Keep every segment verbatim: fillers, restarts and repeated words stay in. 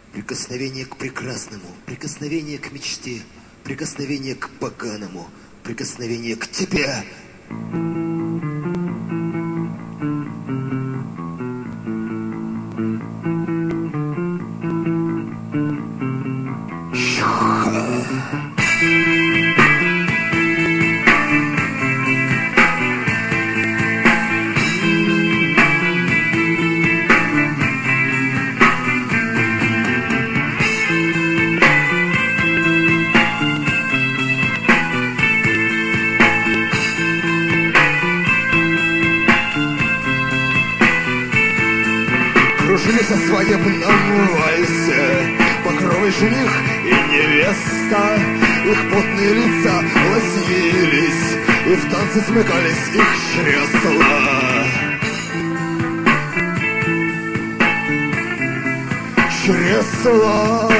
Прикосновение к прекрасному, прикосновение к мечте, прикосновение к поганому, прикосновение к тебе. Кружились о свадебном вальсе покровый жених и невеста. Их потные лица лоснились, и в танце смыкались их чресла. Чресла.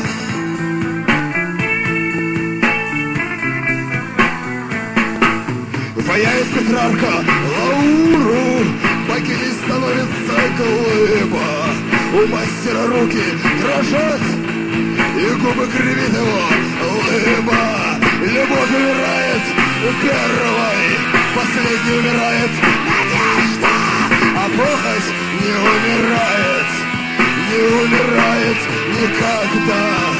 Ваяет Петрарка Лауру, богиней становится глыба. У мастера руки дрожат, и губы кривит его лыба. Любовь умирает первой, последней умирает надежда. А похоть не умирает, не умирает никогда.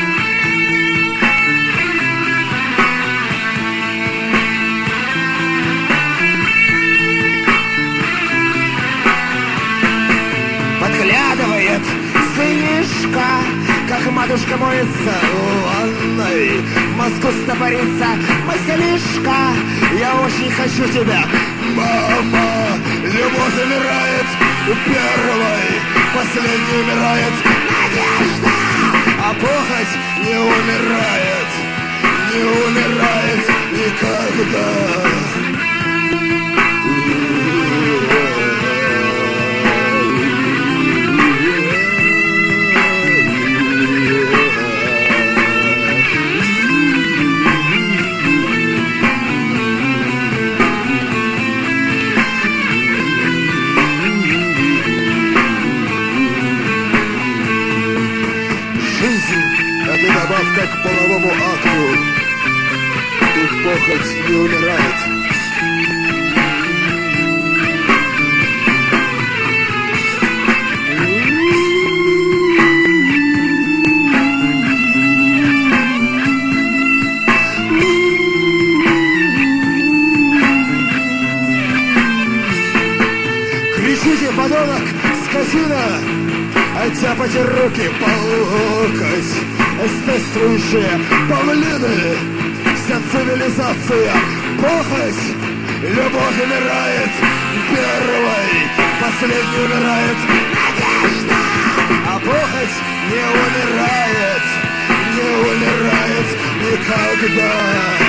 Подглядывает сынишка, как матушка моется в ванной. В мозгу стопорится мыслишка: я очень хочу тебя, мама. Любовь умирает первой, последней умирает надежда. А похоть не умирает, не умирает никогда. Это добавка к половому акту. Их похоть не умирает. Кричите, подонок, скотина, оттяпайте руки по локоть. Эстествующие павлины, вся цивилизация, похоть. Любовь умирает первой, последней умирает надежда. А похоть не умирает, не умирает никогда.